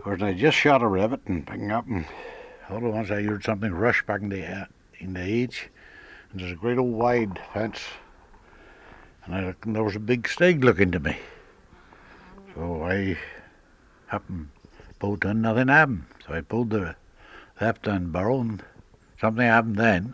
course, I just shot a rabbit and picking up, and all at once I heard something rush back in the hedge. And there's a great old wide fence, and I looked, and there was a big stag looking to me. So I happened pulled in, nothing happened. So I pulled the left-hand barrel, and something happened then.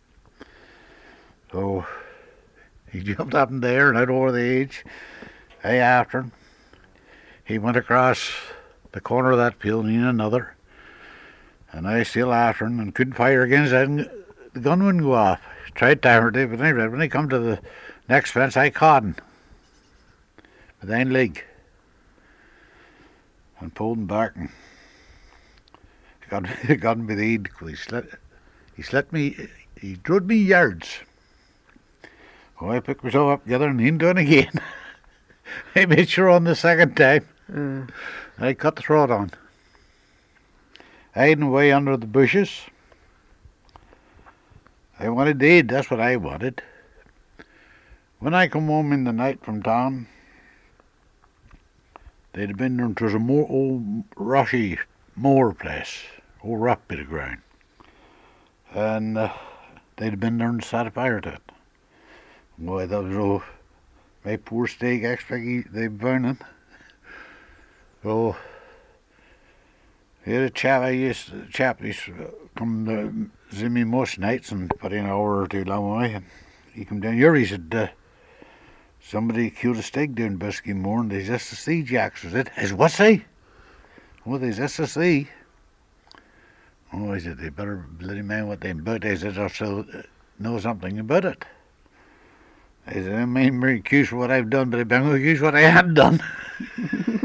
So he jumped up in the air and out over the edge. I after him. He went across the corner of that field and in another, and I still after him and couldn't fire against it, and the gun wouldn't go off. Tried to, but anyway, when he come to the next fence, I caught him with one leg and pulled him back and got him by the head. He drove me yards. Oh, I picked myself up together and into it again. I made sure on the second time. I cut the throat on. Hiding away under the bushes. I wanted to eat, that's what I wanted. When I come home in the night from town, they'd have been there, it was a more old rushy moor place, old rough bit of ground. And they'd have been there and set a fire to it. Boy, that was all, my poor steak, I expect they burning. So, here's a chap used to come to see me most nights and put in an hour or two along way, and he come down here, he said, somebody killed a steak down Bisky Moor and there's just to see, Jack. I said, is what say? Oh, there's just to see. Oh, I said, they better bloody mind what they about. I said, I still know something about it. I said, I may be accused for what I've done, but I'm accused for what I hadn't done.